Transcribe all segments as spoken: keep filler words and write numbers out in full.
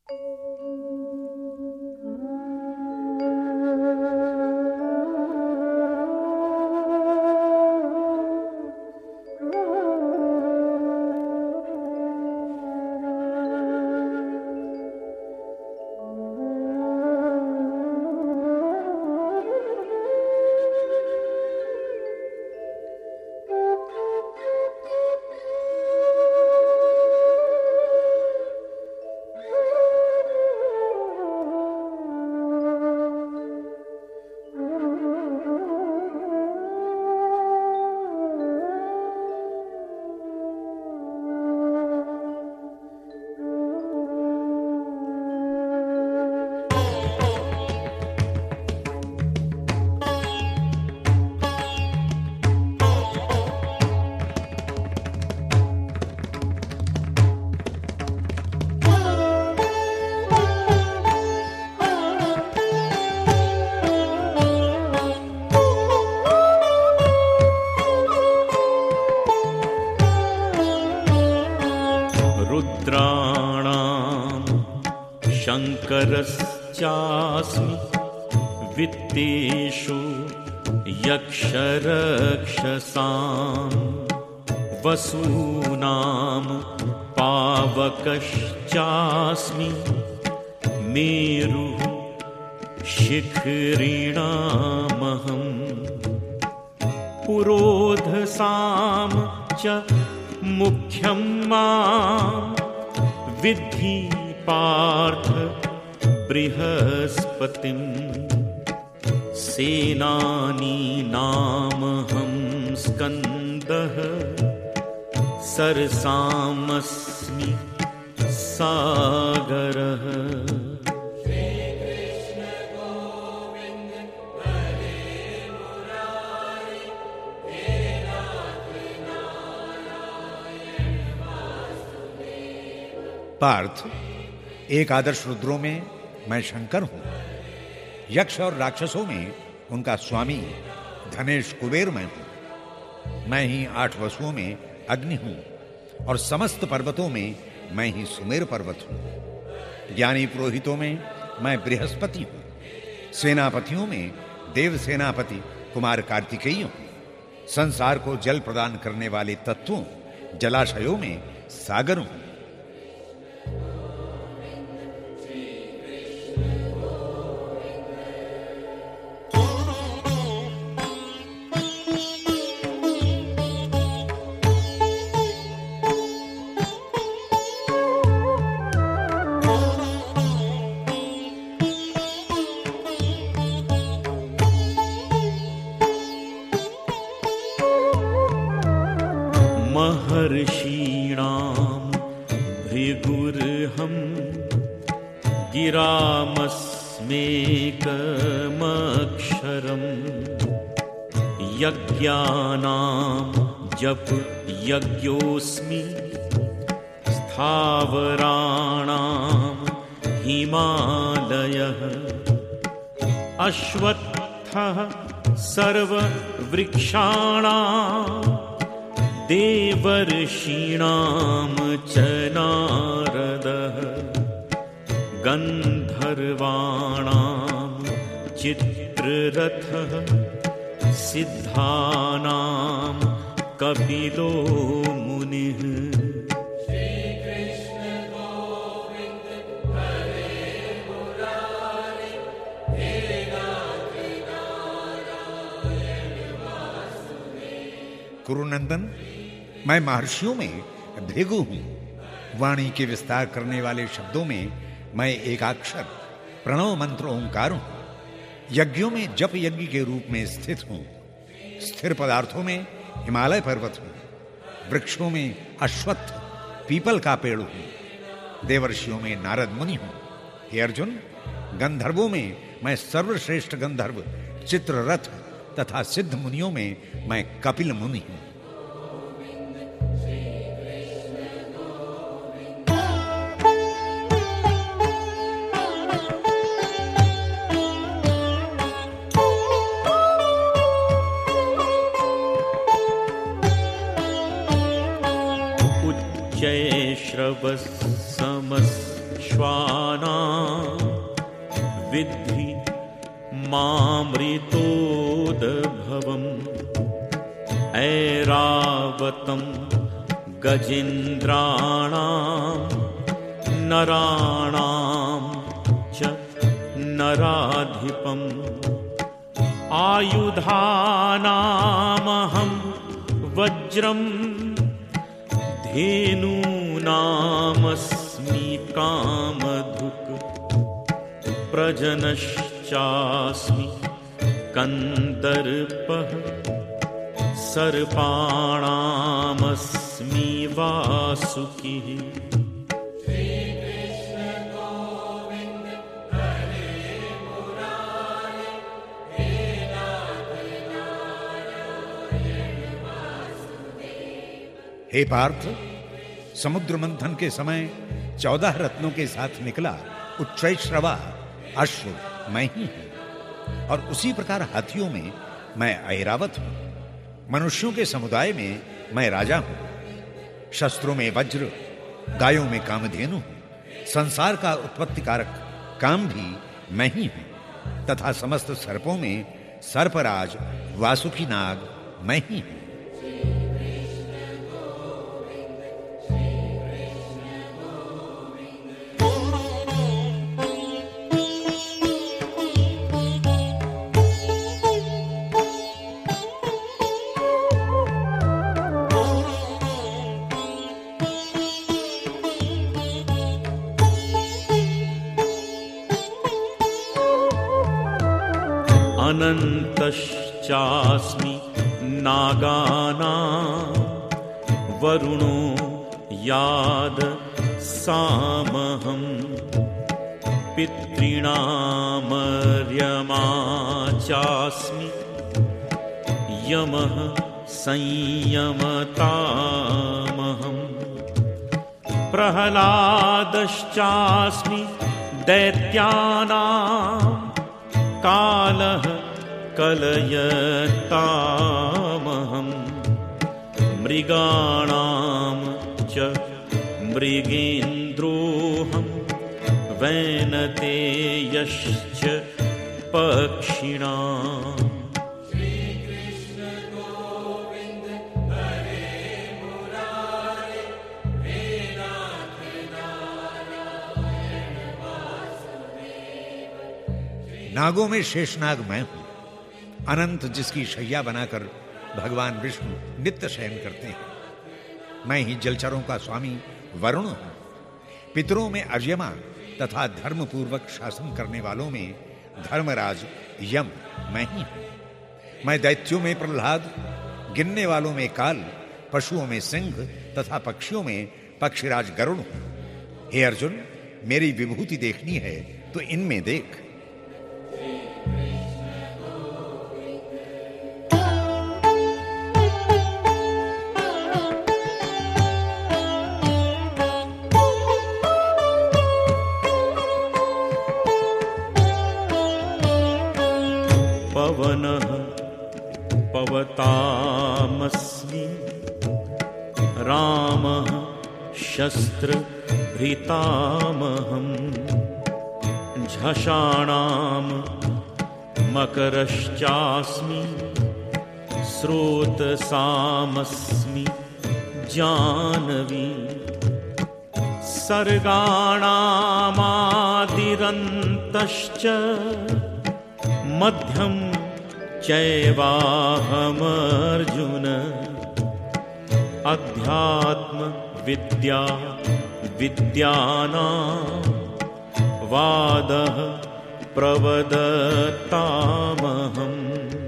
शङ्करश्चास्मि वित्तेषु यक्षरक्षसां वसूनां पावकश्चास्मि मेरुः शिखरिणामहम् पुरोधसां च मुख्यं मां विद्धि पार्थ बृहस्पतिं सेनानीनामहं स्कन्दः सरसामस्मि सागरः। पार्थ, एक आदर्श रुद्रों में मैं शंकर हूं। यक्ष और राक्षसों में उनका स्वामी धनेश कुबेर मैं हूं। मैं ही आठ वसुओं में अग्नि हूं और समस्त पर्वतों में मैं ही सुमेर पर्वत हूं। ज्ञानी पुरोहितों में मैं बृहस्पति हूं। सेनापतियों में देव सेनापति कुमार कार्तिकेय हूं। संसार को जल प्रदान करने वाले तत्वों जलाशयों में सागर हूं। महर्षीणां भृगुर्हं गिरामस्मेकमक्षरम् यज्ञानां जप यज्ञोऽस्मि स्थावराणां हिमालयः अश्वत्थः सर्ववृक्षाणां देवर्षीणां च नारदः गन्धर्वाणां चित्ररथः सिद्धानां कपिलो मुनिः। कुरुनंदन, मैं महर्षियों में भृगु हूं। वाणी के विस्तार करने वाले शब्दों में मैं एकाक्षर प्रणव मंत्र ओंकार हूं। यज्ञों में जप यज्ञ के रूप में स्थित हूं। स्थिर पदार्थों में हिमालय पर्वत हूं। वृक्षों में अश्वत्थ पीपल का पेड़ हूं। देवर्षियों में नारद मुनि हूं। हे अर्जुन, गंधर्वों में मैं सर्वश्रेष्ठ गंधर्व चित्ररथ तथा सिद्ध मुनियों में मैं कपिल मुनि हूं। उच्चैः श्रवः समस्तु श्वानां विद्धि मामृतोदभवम् ऐरावतं गजेन्द्राणां नराणां च नराधिपम् आयुधानामहं वज्रं धेनूनामस्मि कामधुक् प्रजनश्चास्मि कन्दर्पः सर्पाणामस्मि वासुकिः। हे पार्थ, समुद्र मंथन के समय चौदह रत्नों के साथ निकला उच्चैश्रवा अश्व मैं ही हूं, और उसी प्रकार हाथियों में मैं ऐरावत हूं। मनुष्यों के समुदाय में मैं राजा हूं। शस्त्रों में वज्र, गायों में कामधेनु हूं। संसार का उत्पत्ति कारक काम भी मैं ही हूं, तथा समस्त सर्पों में सर्पराज वासुकी नाग मैं ही हूं। अनन्तश्चास्मि नागानां वरुणो याद सामहं पितॄणामर्यमा चास्मि यमः संयमतामहं प्रह्लादश्चास्मि दैत्यानां कालः कलयतामहं मृगाणां च मृगेन्द्रोऽहं वैनतेयश्च पक्षिणाम्। नागों में शेषनाग मैं हूं। अनंत जिसकी शैया बनाकर भगवान विष्णु नित्य शयन करते हैं। मैं ही जलचरों का स्वामी वरुण हूं। पितरों में अर्यमा तथा धर्म पूर्वक शासन करने वालों में धर्मराज यम मैं ही हूं। मैं दैत्यों में प्रह्लाद, गिनने वालों में काल, पशुओं में सिंह तथा पक्षियों में पक्षीराज गरुड़ हूं। हे अर्जुन, मेरी विभूति देखनी है तो इनमें देख। पवनः पवतामस्मि रामः शस्त्रभृतामहं झषाणां मकरश्चास्मि स्रोतसामस्मि जानवी सर्गाणामादिरन्तश्च मध्यं चैवाहमर्जुन अध्यात्म विद्या विद्यानां वादः प्रवदतामहम्।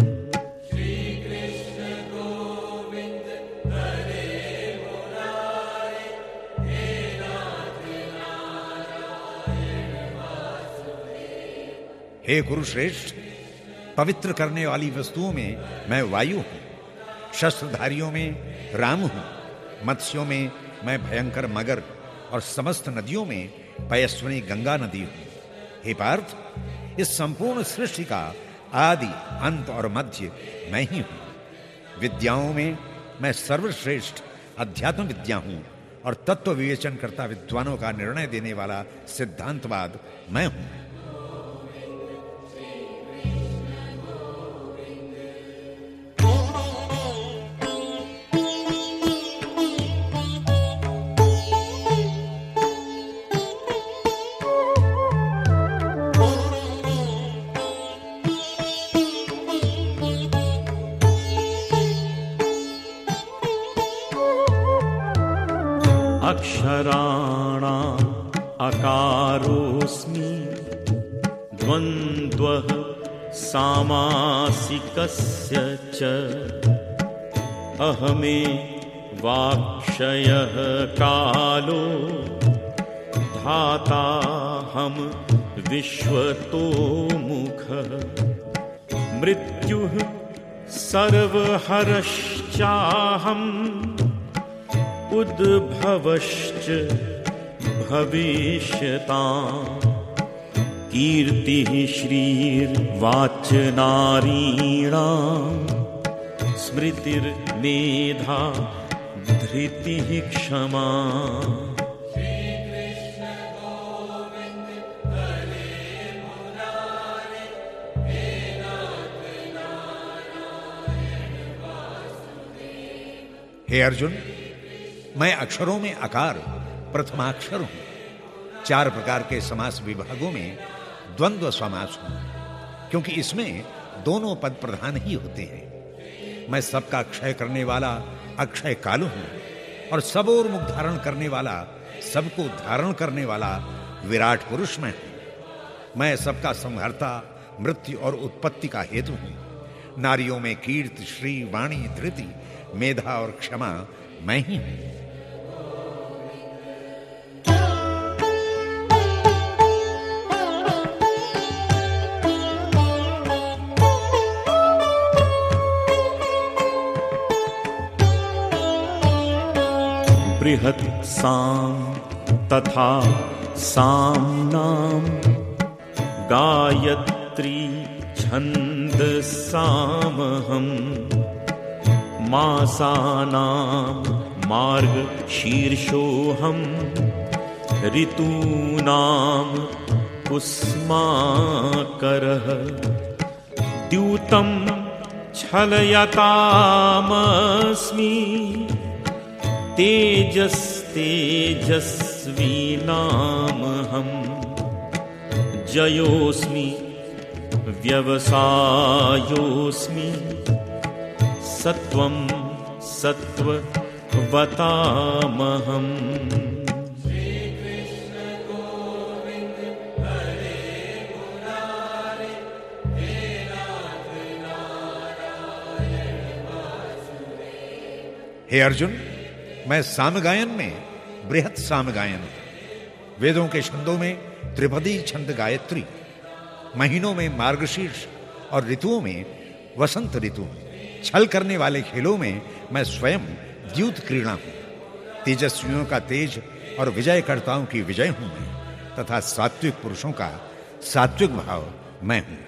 हे कुरुश्रेष्ठ, पवित्र करने वाली वस्तुओं में मैं वायु हूं। शस्त्रधारियों में राम हूं। मत्स्यों में मैं भयंकर मगर और समस्त नदियों में पयस्विनी गंगा नदी हूं। हे पार्थ, इस संपूर्ण सृष्टि का आदि, अंत और मध्य मैं ही हूं। विद्याओं में मैं सर्वश्रेष्ठ अध्यात्म विद्या हूं और तत्व विवेचन करता विद्वानों का निर्णय देने वाला सिद्धांतवाद मैं हूं। अक्षराणाम् अकारोऽस्मि द्वन्द्वः सामासिकस्य च अहमे वाक्षयः कालो धाताहं विश्वतोमुखः मृत्युः सर्वहरश्चाहम् उद्भवश्च भविष्यताम् कीर्तिः श्रीर्वाचनारीणाम् स्मृतिर्मेधा धृतिः क्षमा। हे अर्जुन, मैं अक्षरों में अकार प्रथमाक्षर हूं। चार प्रकार के समास विभागों में द्वंद्व समास हूं, क्योंकि इसमें दोनों पद प्रधान ही होते हैं। मैं सबका क्षय करने वाला अक्षय काल हूं और सब और मुख धारण करने वाला, सबको धारण करने वाला विराट पुरुष मैं हूं। मैं सबका संहारता, मृत्यु और उत्पत्ति का हेतु हूं। नारियों में कीर्ति, श्री, वाणी, धृति, मेधा और क्षमा मैं ही हूं। बृहत् साम तथा साम्नाम गायत्री छन्दसामहम् मासानां मार्गशीर्षोऽहम् ऋतूनां कुस्माकरः द्यूतं छलयतामस्मि तेजस्तेजस्वीनामहम् जयोऽस्मि व्यवसायोऽस्मि सत्वं सत्ववतामहम्। हे अर्जुन, मैं सामगायन में बृहत् सामगायन, वेदों के छंदों में त्रिपदी छंद गायत्री, महीनों में मार्गशीर्ष और ऋतुओं में वसंत ऋतु, छल करने वाले खेलों में मैं स्वयं द्यूत क्रीड़ा हूं। तेजस्वियों का तेज और विजयकर्ताओं की विजय हूं मैं, तथा सात्विक पुरुषों का सात्विक भाव मैं हूं।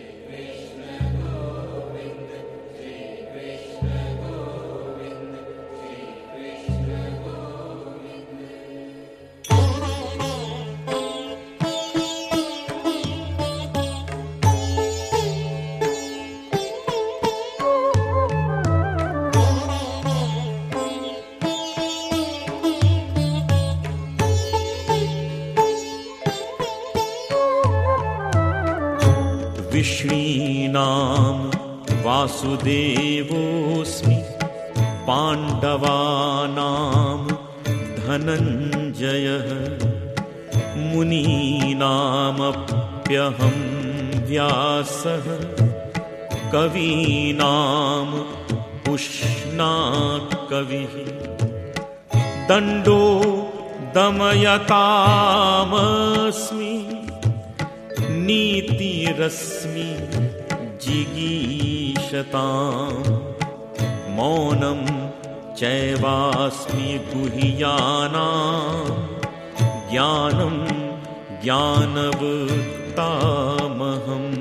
विष्णीनां वासुदेवोऽस्मि पाण्डवानां धनञ्जयः मुनीनामप्यहं व्यासः कवीनां उष्णाकविः दण्डो दमयतामस्मि नीतिरस्मि जिगीषताम् मौनं चैवास्मि गुह्यानां ज्ञानं ज्ञानवृत्तामहम्।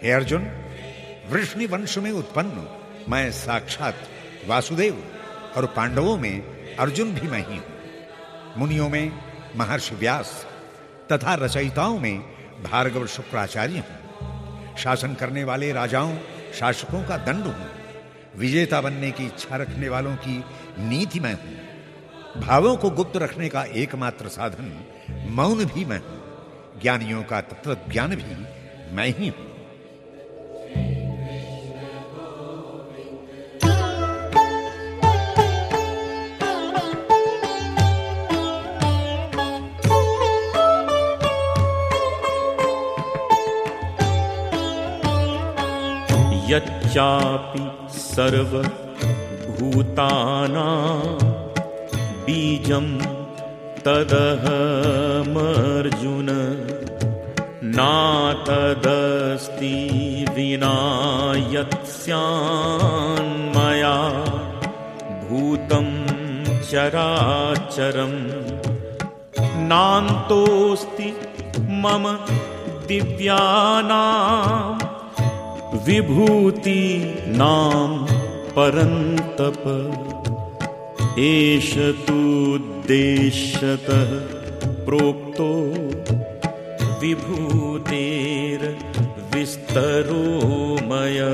हे अर्जुन, वृष्णि वंश में उत्पन्न मैं साक्षात वासुदेव और पांडवों में अर्जुन भी मैं ही हूं। मुनियों में महर्षि व्यास तथा रचयिताओं में भार्गव शुक्राचार्य हूं। शासन करने वाले राजाओं शासकों का दंड हूं। विजेता बनने की इच्छा रखने वालों की नीति मैं हूं। भावों को गुप्त रखने का एकमात्र साधन मौन भी मैं हूं। ज्ञानियों का तत्व ज्ञान भी मैं ही हूं। यच्चापि सर्वभूतानां बीजं तदहमर्जुन नातदस्ति विना यत्स्यान्मया भूतं चराचरं नान्तोऽस्ति मम दिव्यानां विभूति नाम परन्तप एष तुद्देश्यतः प्रोक्तो विभूतेर विस्तरो मया।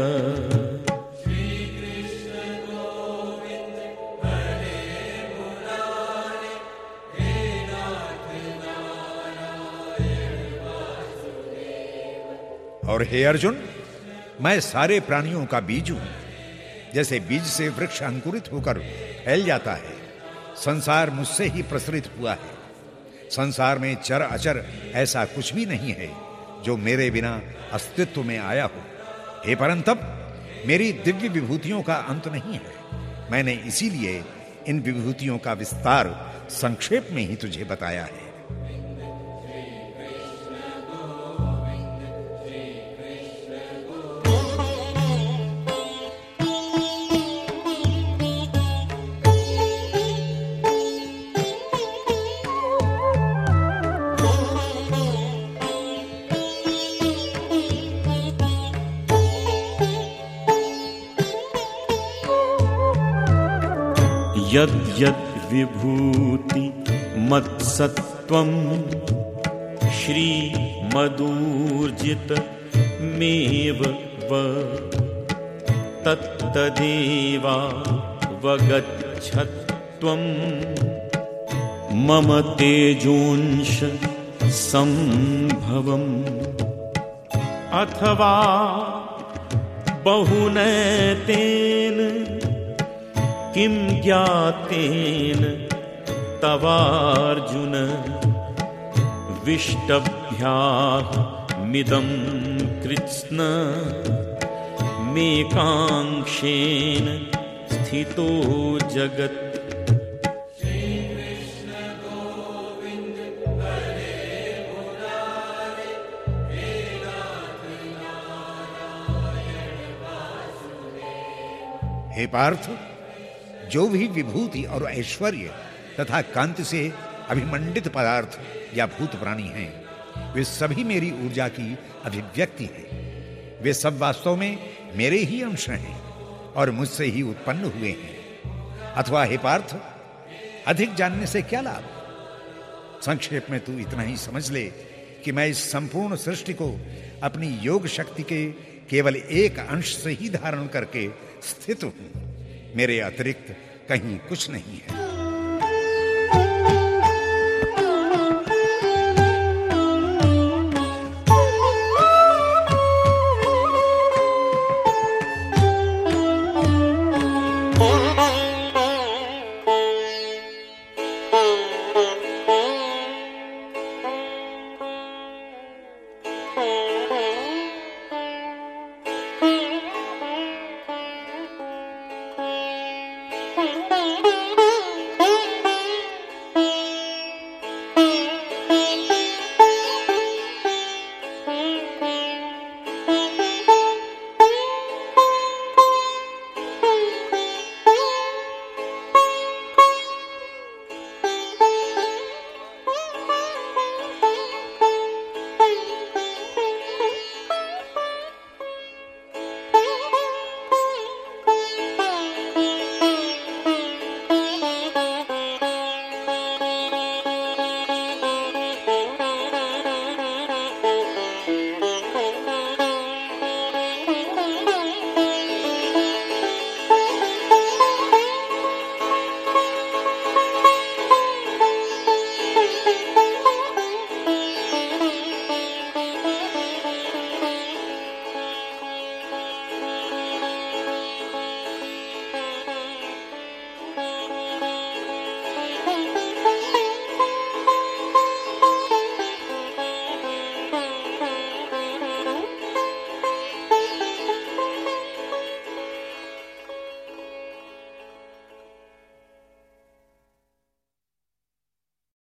और हे अर्जुन, मैं सारे प्राणियों का बीज हूं। जैसे बीज से वृक्ष अंकुरित होकर फैल जाता है, संसार मुझसे ही प्रसरित हुआ है। संसार में चर अचर ऐसा कुछ भी नहीं है जो मेरे बिना अस्तित्व में आया हो। हे परंतप, मेरी दिव्य विभूतियों का अंत नहीं है। मैंने इसीलिए इन विभूतियों का विस्तार संक्षेप में ही तुझे बताया है। यद्यद् विभूति मत्सत्वं श्रीमदूर्जित मेव व तत्तदेवा वगच्छत्वं मम तेजोंश संभवम् अथवा बहुनैतेन किं ज्ञातेन तवार्जुन विष्टभ्यामिदं कृत्स्न मेकांक्षेन स्थितो जगत्। हे पार्थ, जो भी विभूति और ऐश्वर्य तथा कांति से अभिमंडित पदार्थ या भूत प्राणी हैं, वे सभी मेरी ऊर्जा की अभिव्यक्ति है। वे सब वास्तव में मेरे ही अंश हैं और मुझसे ही उत्पन्न हुए हैं। अथवा हे पार्थ, अधिक जानने से क्या लाभ? संक्षेप में तू इतना ही समझ ले कि मैं इस संपूर्ण सृष्टि को अपनी योग शक्ति के केवल एक अंश से ही धारण करके स्थित हूं। मेरे अतिरिक्त कहीं कुछ नहीं है।